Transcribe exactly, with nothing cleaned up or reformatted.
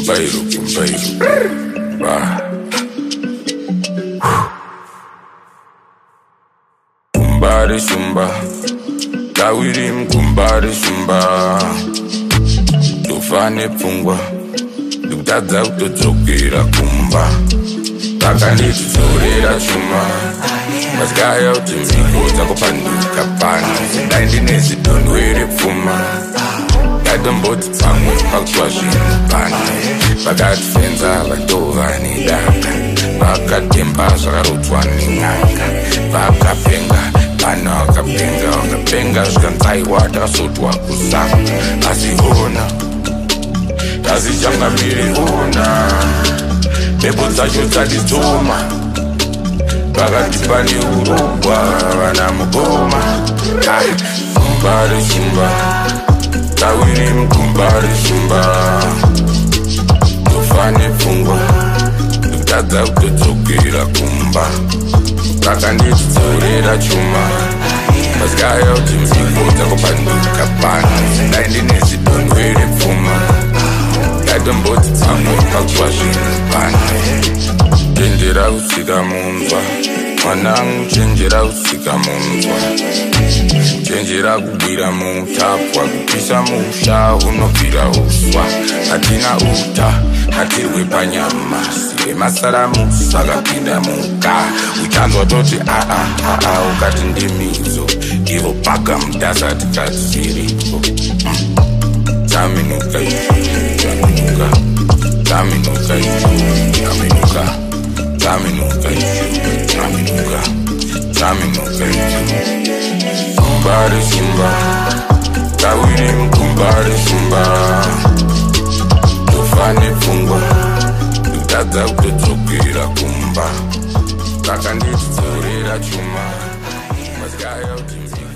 kumbairo, kumbairo. Ah. Kumbare shumba, kawiri mkumbare shumba. Tufane pfungwa, ndikutadza kutodzokera kumba. Takanditizorera chuma, masikaya kuti mhiko dzakupanduka pano. Dai ndine zidondwere pfuma, ndatomboti pamwe pakutsva zvinhu pano. Vakatifenza vatova nedaka, vakatemba zvakarodzwa nen'anga. Vakapenga pano vakapenga, vakapenga zvikanzaiwa takasotwa kuzama. Asi ona, tazichangamiri ona, mhepo dzacho dzatidzoma. Vakatipa neurongwa vana mugoma. Kumbare shumba, kawiri mukumbare shumba. Tofane pfungwa, ndikutadza kutodzokera kumba. Takanditizorera chuma, masikaya kuti mhiko dzakupanduka pano. Dai ndine zidondwere pfuma, ndatomboti pamwe pakutsva zvinhu pano. Chenjera kusvika munzwa, mwanangu chenjera kusvika munzwa. Chenjera kubwira muutapwa, kupisa musha unobvira uswa. Hatina uta, hatirwe panyama, sire masaramusa akapinda muka. Uchanzwa toti aa aa, ukati ndimidzo, ivo paka mudasa tikati zviripo. Taminuka izvo, taminuka, taminuka izvo, taminuka. Taminuka izvo, taminuka, taminuka izvo. Kumbare shumba, kawiri mukumbare shumba. Tofane pfungwa, ndikutadza kutodzokera kumba. Takanditizorera chuma, masikaya kuti